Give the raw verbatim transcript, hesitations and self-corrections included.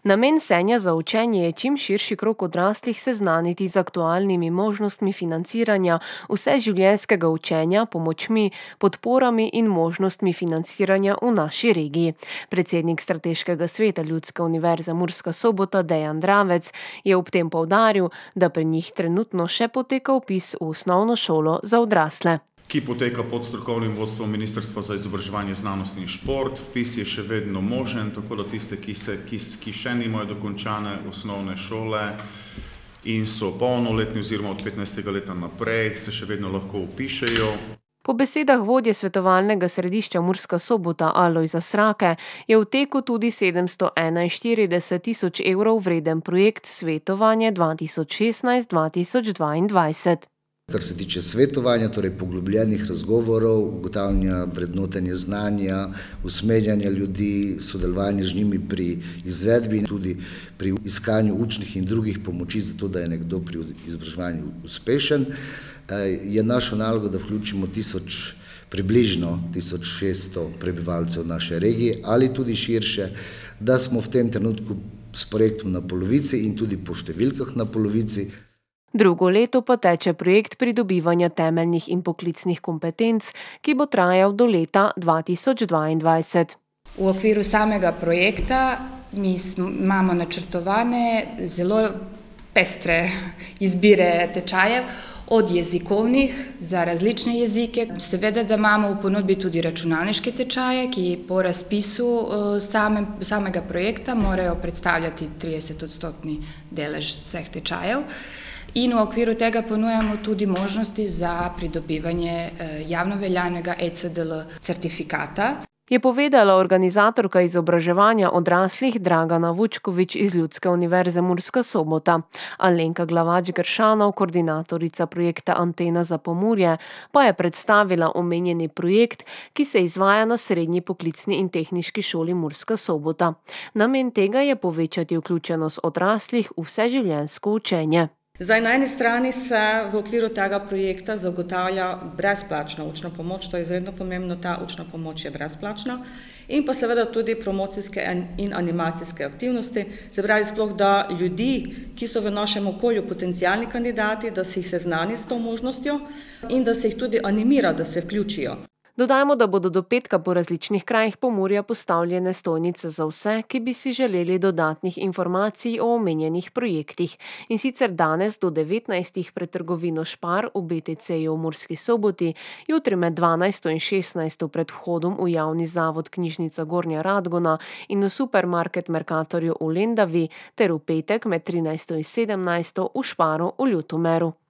Namen Senja za učenje je čim širši krog odraslih seznaniti z aktualnimi možnostmi financiranja vseživljenjskega učenja, pomočmi, podporami in možnostmi financiranja v naši regiji. Predsednik Strateškega sveta Ljudske univerze Murska Sobota Dejan Dravec je ob tem poudaril, da pri njih trenutno še poteka vpis v osnovno šolo za odrasle, ki poteka pod strokovnim vodstvom Ministrstva za izobraževanje, znanost in šport. Vpis je še vedno možen, tako da tiste, ki, se, ki, ki še nimajo dokončane osnovne šole in so polnoletni oziroma od petnajstega leta naprej, se še vedno lahko vpišejo. Po besedah vodje svetovalnega središča Murska Sobota Alojza Srake je v teku tudi sedemsto enainštirideset tisoč evrov vreden projekt Svetovanje dva tisoč šestnajst dva tisoč dvaindvajset. Kar se tiče svetovanja, torej poglobljenih razgovorov, ugotavljanja vrednotenja znanja, usmerjanja ljudi, sodelovanja z njimi pri izvedbi in tudi pri iskanju učnih in drugih pomoči za to, da je nekdo pri izobraževanju uspešen, je naša naloga, da vključimo tisoč, približno tisoč šeststo prebivalcev naše regije ali tudi širše, da smo v tem trenutku s projektom na polovici in tudi po številkah na polovici. Drugo leto pa teče projekt pridobivanja temeljnih in poklicnih kompetenc, ki bo trajal do leta dva tisoč dvaindvajset. V okviru samega projekta mi imamo načrtovane zelo pestre izbire tečajev, od jezikovnih za različne jezike. Seveda, da imamo v ponudbi tudi računalniške tečaje, ki po razpisu same, samega projekta morajo predstavljati trideset odstotni delež vseh tečajev. In v okviru tega ponujamo tudi možnosti za pridobivanje javno veljavnega E C D L certifikata. Je povedala organizatorka izobraževanja odraslih Dragana Vučkovič iz Ljudske univerze Murska Sobota. Alenka Glavač-Gršanov, koordinatorica projekta Antena za Pomurje, pa je predstavila omenjeni projekt, ki se izvaja na Srednji poklicni in tehniški šoli Murska Sobota. Namen tega je povečati vključenost odraslih v vseživljenjsko učenje. Zdaj, na eni strani se v okviru tega projekta zagotavlja brezplačna učna pomoč, to je izredno pomembno, ta učna pomoč je brezplačna, in pa seveda tudi promocijske in animacijske aktivnosti, se pravi sploh, da ljudi, ki so v našem okolju potencialni kandidati, da se jih seznani s to možnostjo in da se jih tudi animira, da se vključijo. Dodajmo, da bodo do petka po različnih krajih Pomurja postavljene stojnice za vse, ki bi si želeli dodatnih informacij o omenjenih projektih. In sicer danes do devetnajstih pred trgovino Špar v B T C-ju v Murski Soboti, jutri med dvanajsto in šestnajsto pred vhodom v javni zavod Knjižnica Gornja Radgona in v supermarket Mercatorju v Lendavi ter v petek med trinajsto in sedemnajsto v Šparu v Ljutomeru.